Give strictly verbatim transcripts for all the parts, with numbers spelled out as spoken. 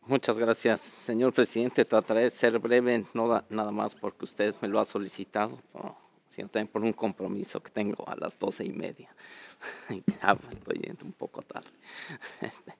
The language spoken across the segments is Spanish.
Muchas gracias, señor presidente. Trataré de ser breve, no da- nada más porque usted me lo ha solicitado, pero sino también por un compromiso que tengo a las doce y media. Ya me estoy yendo un poco tarde. Este,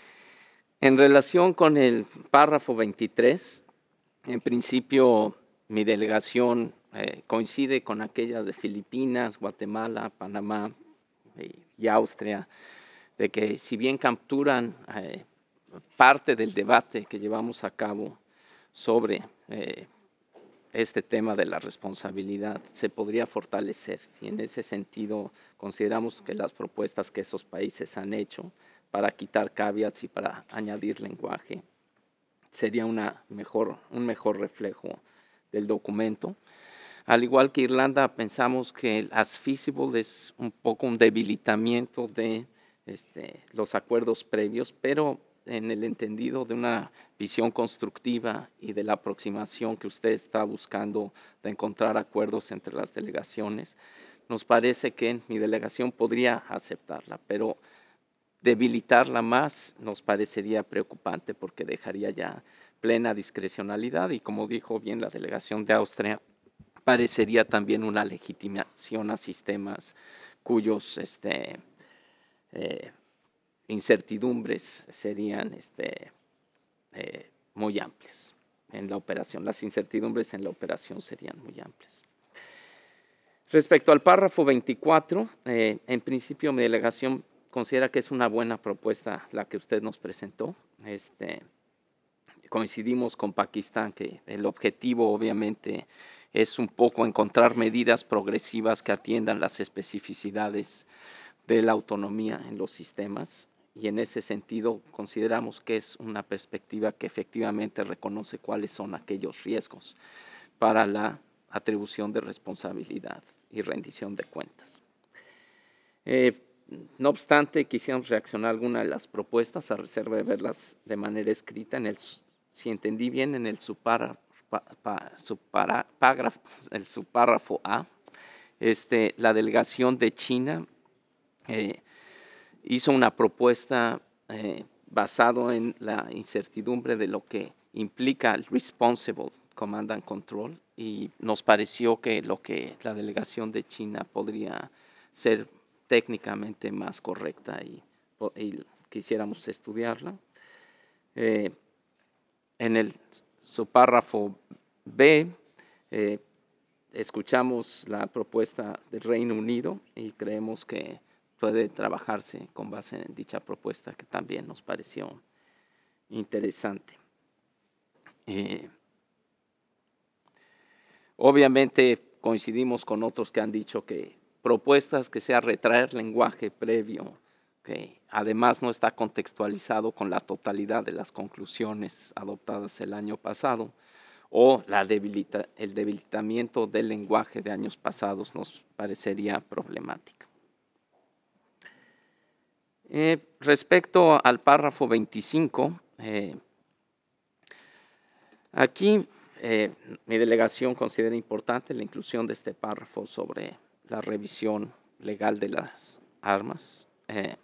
En relación con el párrafo veintitrés, en principio mi delegación eh, coincide con aquellas de Filipinas, Guatemala, Panamá eh, y Austria, de que si bien capturan eh, parte del debate que llevamos a cabo sobre eh, este tema de la responsabilidad se podría fortalecer y en ese sentido consideramos que las propuestas que esos países han hecho para quitar caveats y para añadir lenguaje sería una mejor, un mejor reflejo del documento. Al igual que Irlanda, pensamos que el as feasible es un poco un debilitamiento de este, los acuerdos previos, pero en el entendido de una visión constructiva y de la aproximación que usted está buscando de encontrar acuerdos entre las delegaciones, nos parece que mi delegación podría aceptarla, pero debilitarla más nos parecería preocupante porque dejaría ya plena discrecionalidad y como dijo bien la delegación de Austria, parecería también una legitimación a sistemas cuyos este, eh, incertidumbres serían este, eh, muy amplias en la operación. Las incertidumbres en la operación serían muy amplias. Respecto al párrafo veinticuatro, eh, en principio mi delegación considera que es una buena propuesta la que usted nos presentó. Este, coincidimos con Pakistán que el objetivo obviamente es un poco encontrar medidas progresivas que atiendan las especificidades de la autonomía en los sistemas y en ese sentido consideramos que es una perspectiva que efectivamente reconoce cuáles son aquellos riesgos para la atribución de responsabilidad y rendición de cuentas. Eh, no obstante, quisiéramos reaccionar a alguna de las propuestas a reserva de verlas de manera escrita. En el, si entendí bien, en el subpárrafo, el subpárrafo A, este, la delegación de China eh, hizo una propuesta eh, basado en la incertidumbre de lo que implica el responsible command and control y nos pareció que lo que la delegación de China podría ser técnicamente más correcta y, y quisiéramos estudiarla. Eh, en el subpárrafo B, eh, escuchamos la propuesta del Reino Unido y creemos que puede trabajarse con base en dicha propuesta que también nos pareció interesante. Eh, obviamente coincidimos con otros que han dicho que propuestas que sea retraer lenguaje previo, que además no está contextualizado con la totalidad de las conclusiones adoptadas el año pasado, o la debilita, el debilitamiento del lenguaje de años pasados nos parecería problemático. Eh, respecto al párrafo veinticinco, eh, aquí eh, mi delegación considera importante la inclusión de este párrafo sobre la revisión legal de las armas. Eh,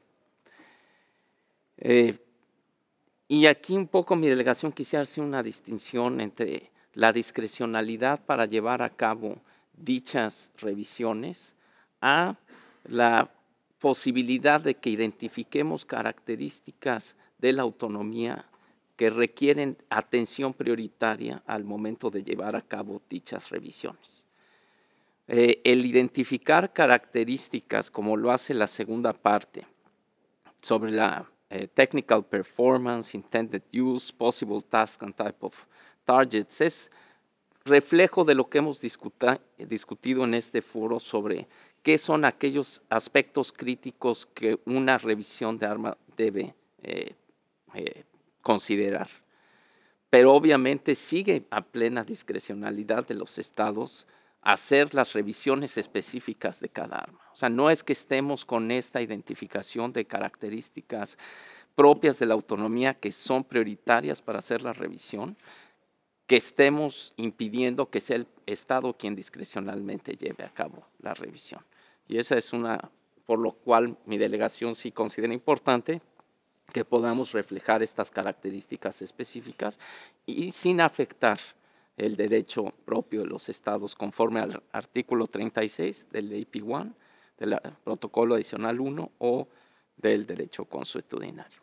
eh, y aquí un poco mi delegación quisiera hacer una distinción entre la discrecionalidad para llevar a cabo dichas revisiones a la posibilidad de que identifiquemos características de la autonomía que requieren atención prioritaria al momento de llevar a cabo dichas revisiones. Eh, el identificar características, como lo hace la segunda parte, sobre la eh, technical performance, intended use, possible task and type of targets, es reflejo de lo que hemos discuta, discutido en este foro sobre qué son aquellos aspectos críticos que una revisión de arma debe eh, eh, considerar. Pero obviamente sigue a plena discrecionalidad de los estados hacer las revisiones específicas de cada arma. O sea, no es que estemos con esta identificación de características propias de la autonomía que son prioritarias para hacer la revisión, que estemos impidiendo que sea el Estado quien discrecionalmente lleve a cabo la revisión. Y esa es una, por lo cual mi delegación sí considera importante que podamos reflejar estas características específicas y sin afectar el derecho propio de los estados conforme al artículo treinta y seis del A P uno, del protocolo adicional uno o del derecho consuetudinario.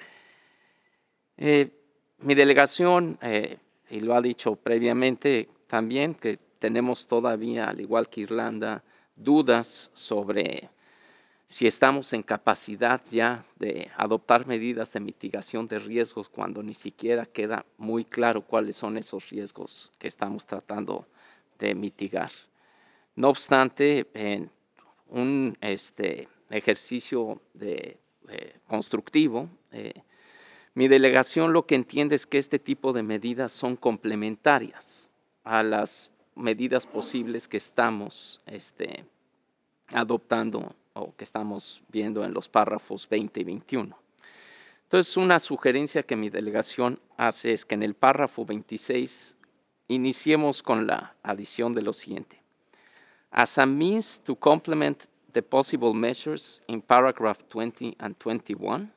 Eh, mi delegación, eh, y lo ha dicho previamente también, que tenemos todavía, al igual que Irlanda, dudas sobre si estamos en capacidad ya de adoptar medidas de mitigación de riesgos cuando ni siquiera queda muy claro cuáles son esos riesgos que estamos tratando de mitigar. No obstante, en un este, ejercicio de, eh, constructivo, eh, mi delegación lo que entiende es que este tipo de medidas son complementarias a las medidas posibles que estamos este, adoptando o que estamos viendo en los párrafos veinte y veintiuno. Entonces, una sugerencia que mi delegación hace es que en el párrafo veintiséis iniciemos con la adición de lo siguiente. As a means to complement the possible measures in paragraph twenty and twenty-one,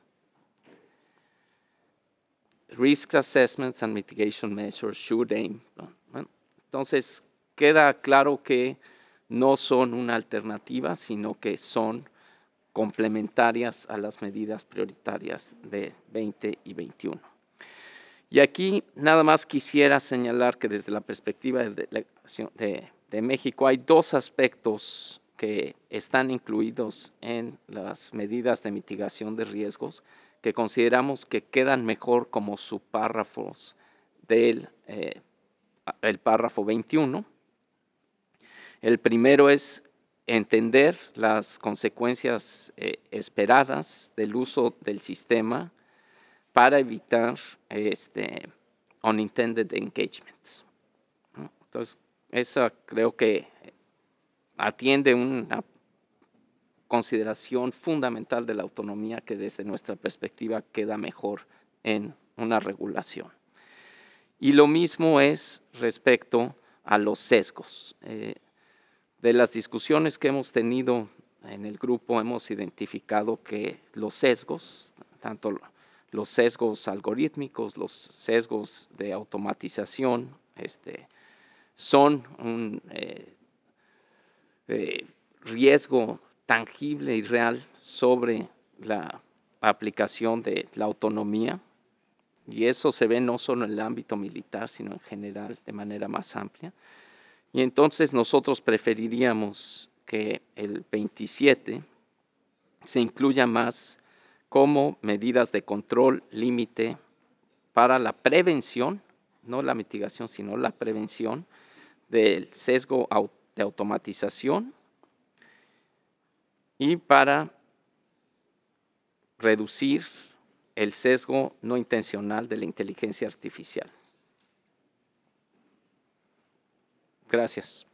risk assessments and mitigation measures should aim. Bueno, entonces, queda claro que no son una alternativa, sino que son complementarias a las medidas prioritarias de veinte y veintiuno. Y aquí nada más quisiera señalar que desde la perspectiva de, de, de México hay dos aspectos que están incluidos en las medidas de mitigación de riesgos que consideramos que quedan mejor como subpárrafos del eh, el párrafo veintiuno. El primero es entender las consecuencias eh, esperadas del uso del sistema para evitar este, unintended engagements. Entonces, esa creo que atiende una consideración fundamental de la autonomía que desde nuestra perspectiva queda mejor en una regulación. Y lo mismo es respecto a los sesgos. Eh, de las discusiones que hemos tenido en el grupo hemos identificado que los sesgos, tanto los sesgos algorítmicos, los sesgos de automatización, este, son un eh, eh, riesgo tangible y real sobre la aplicación de la autonomía, y eso se ve no solo en el ámbito militar, sino en general de manera más amplia. Y entonces nosotros preferiríamos que el veintisiete se incluya más como medidas de control límite para la prevención, no la mitigación, sino la prevención del sesgo de automatización y para reducir el sesgo no intencional de la inteligencia artificial. Gracias.